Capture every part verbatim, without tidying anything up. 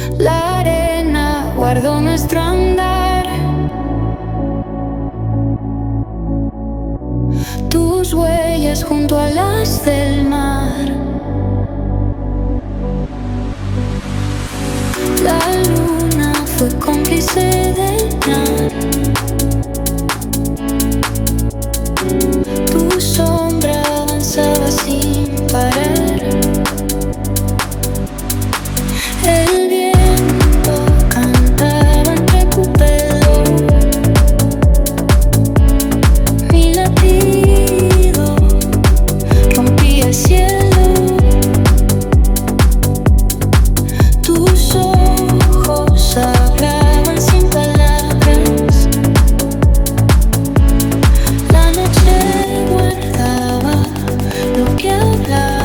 La arena guardó nuestro andar. Tus huellas junto a las del mar. La luna fue cómplice del plan. Tu sombra avanzaba sin parar. El viento cantaba entre cupedos. Mi latido rompía el cielo. Tus ojos hablaban sin palabras. La noche guardaba lo que hablaba.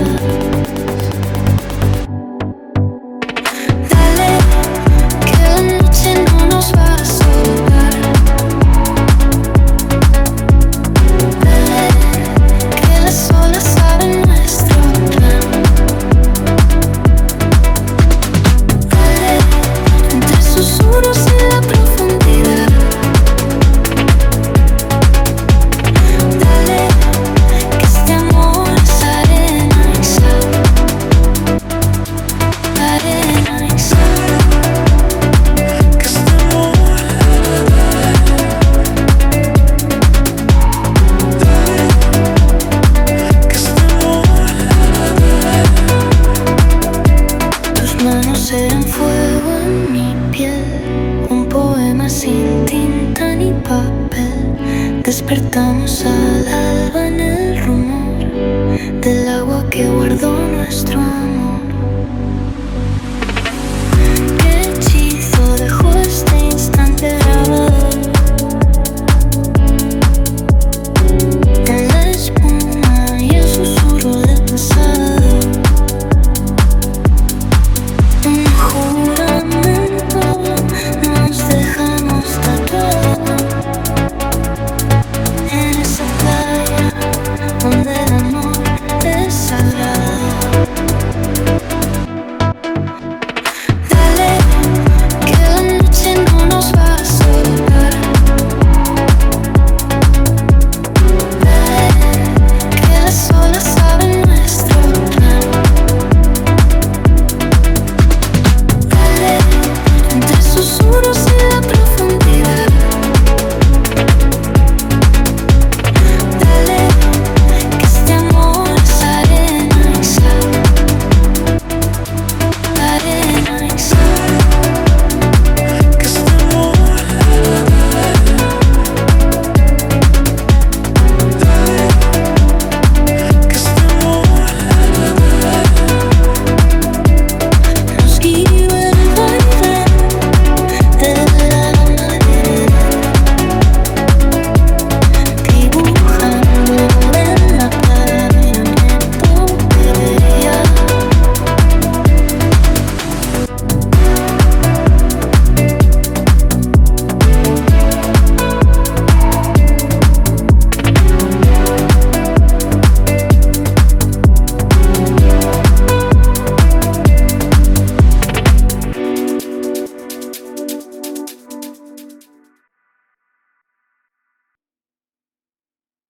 Dale, que la noche no nos va a soltar. Dale, que las olas saben nuestro plan. Dale, entre susurros y la profundidad. Dale, que este amor es arena y sal. Arena y sal. Que este amor, que este amor. Tus manos eran fuego en mi piel, un poema sin tinta ni papel. Despertamos al alba en el rumor del agua que guardó nuestro amor.